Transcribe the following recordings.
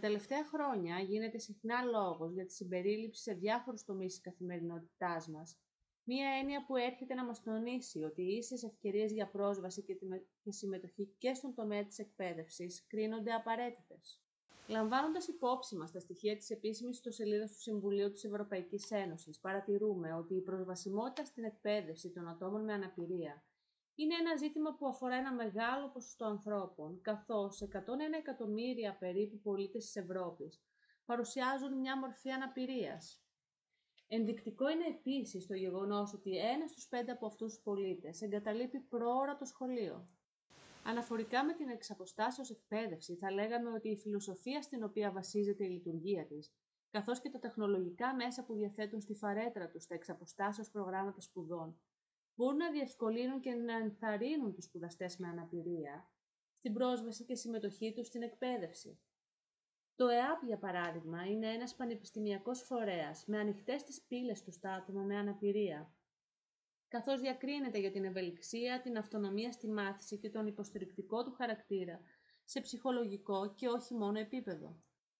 τελευταία χρόνια γίνεται συχνά λόγος για τη συμπερίληψη σε διάφορους τομείς της καθημερινότητάς μας. Μία έννοια που έρχεται να μας τονίσει ότι οι ίσες ευκαιρίες για πρόσβαση και συμμετοχή και στον τομέα της εκπαίδευσης κρίνονται απαραίτητες. Λαμβάνοντας υπόψη μας τα στοιχεία της επίσημης ιστοσελίδας του Συμβουλίου της Ευρωπαϊκής Ένωσης, παρατηρούμε ότι η προσβασιμότητα στην εκπαίδευση των ατόμων με αναπηρία είναι ένα ζήτημα που αφορά ένα μεγάλο ποσοστό ανθρώπων, καθώς 101 εκατομμύρια περίπου πολίτες της Ευρώπης παρουσιάζουν μια μορφή αναπηρίας. Ενδεικτικό είναι επίσης το γεγονός ότι 1 στους 5 από αυτούς τους πολίτες εγκαταλείπει πρόωρα το σχολείο. Αναφορικά με την εξαποστάσεως εκπαίδευση, θα λέγαμε ότι η φιλοσοφία στην οποία βασίζεται η λειτουργία της, καθώς και τα τεχνολογικά μέσα που διαθέτουν στη φαρέτρα τους τα εξαποστάσεως προγράμματα σπουδών, μπορούν να διευκολύνουν και να ενθαρρύνουν τους σπουδαστές με αναπηρία στην πρόσβαση και συμμετοχή τους στην εκπαίδευση. Το ΕΑΠ, για παράδειγμα, είναι ένας πανεπιστημιακός φορέας με ανοιχτές τις πύλες του στα άτομα με αναπηρία, καθώς διακρίνεται για την ευελιξία, την αυτονομία στη μάθηση και τον υποστηρικτικό του χαρακτήρα σε ψυχολογικό και όχι μόνο επίπεδο.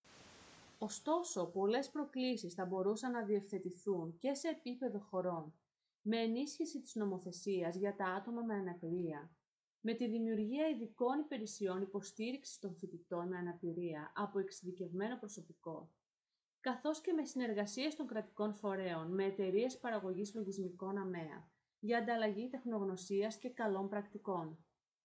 Ωστόσο, πολλές προκλήσεις θα μπορούσαν να διευθετηθούν και σε επίπεδο χωρών, με ενίσχυση της νομοθεσίας για τα άτομα με αναπηρία, με τη δημιουργία ειδικών υπηρεσιών υποστήριξης των φοιτητών με αναπηρία από εξειδικευμένο προσωπικό, καθώς και με συνεργασίες των κρατικών φορέων με εταιρείες παραγωγής λογισμικών ΑΜΕΑ, για ανταλλαγή τεχνογνωσίας και καλών πρακτικών.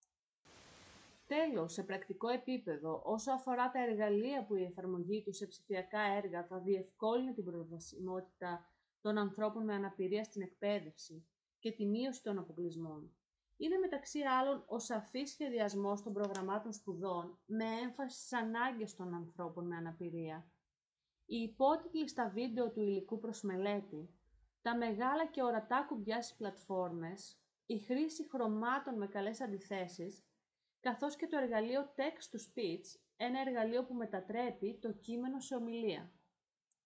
Τέλος, σε πρακτικό επίπεδο, όσο αφορά τα εργαλεία που η εφαρμογή τους σε ψηφιακά έργα θα διευκόλυνε την προσβασιμότητα των ανθρώπων με αναπηρία στην εκπαίδευση και τη μείωση των αποκλεισμών, είναι μεταξύ άλλων ο σαφής σχεδιασμός των προγραμμάτων σπουδών με έμφαση στις ανάγκες των ανθρώπων με αναπηρία. Οι υπότιτλοι στα βίντεο του υλικού προς μελέτη, τα μεγάλα και ορατά κουμπιά στις πλατφόρμες, η χρήση χρωμάτων με καλές αντιθέσεις, καθώς και το εργαλείο Text to Speech, ένα εργαλείο που μετατρέπει το κείμενο σε ομιλία.